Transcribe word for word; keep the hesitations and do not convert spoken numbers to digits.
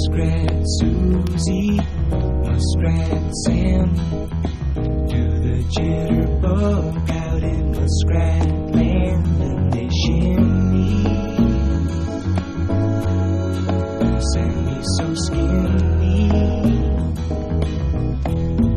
Muskrat Susie, Muskrat Sam, do the jitterbug out in Muskrat Land, and they shimmy. Sammy so skinny.